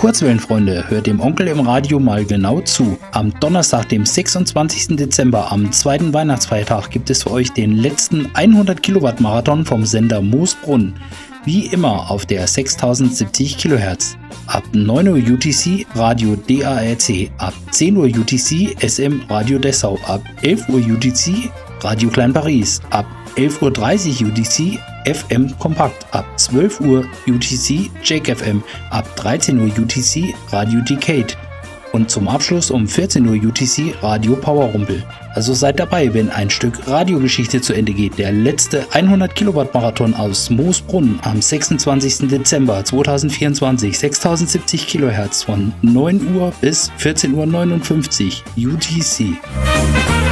Kurzwellenfreunde, hört dem Onkel im Radio mal genau zu. Am Donnerstag, dem 26. Dezember, am zweiten Weihnachtsfeiertag, gibt es für euch den letzten 100 Kilowatt Marathon vom Sender Moosbrunn. Wie immer auf der 6070 kHz. Ab 9 Uhr UTC Radio DARC, ab 10 Uhr UTC SM Radio Dessau, ab 11 Uhr UTC Radio Klein Paris, ab 11.30 Uhr UTC FM Kompakt, ab 12 Uhr UTC Jake FM, ab 13 Uhr UTC Radio Decade und zum Abschluss um 14 Uhr UTC Radio Power Rumpel. Also seid dabei, wenn ein Stück Radiogeschichte zu Ende geht. Der letzte 100 Kilowatt Marathon aus Moosbrunn am 26. Dezember 2024, 6070 kHz von 9 Uhr bis 14.59 Uhr UTC.